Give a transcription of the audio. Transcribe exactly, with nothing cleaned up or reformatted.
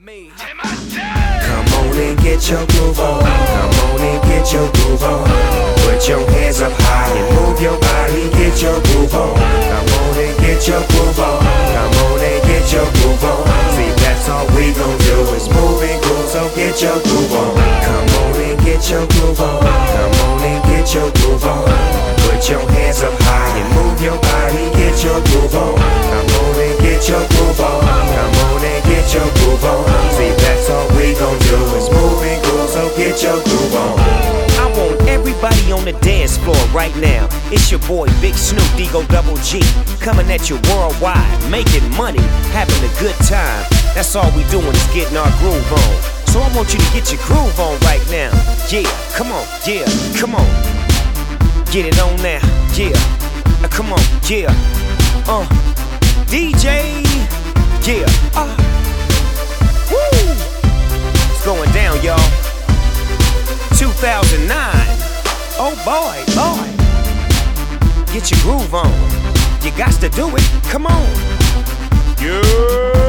me. Come on and get your groove on. Come on and get your groove on. Put your hands up high and move your body. Get your groove on. Come on and get your groove on. Come on and get your groove on. See, that's all we gon' do is move and groove. So get your groove on. Come on and get your groove on. Come on and get your groove on. Put your hands up high and move your body. Get your groove on. Come on and get your groove on. Come on and get your groove on. See, that's all we gon' do is move and groove. So get your groove on. I want everybody on the dance floor right now. It's your boy Big Snoop Digo Double G, coming at you worldwide, making money, having a good time. That's all we doing is getting our groove on. So I want you to get your groove on right now. Yeah, come on, yeah, come on. Get it on now, yeah. Uh, come on, yeah. Uh, D J, yeah. Uh, woo. It's going down, y'all. two thousand nine. Oh boy, boy. Get your groove on. You got to do it. Come on. Yeah.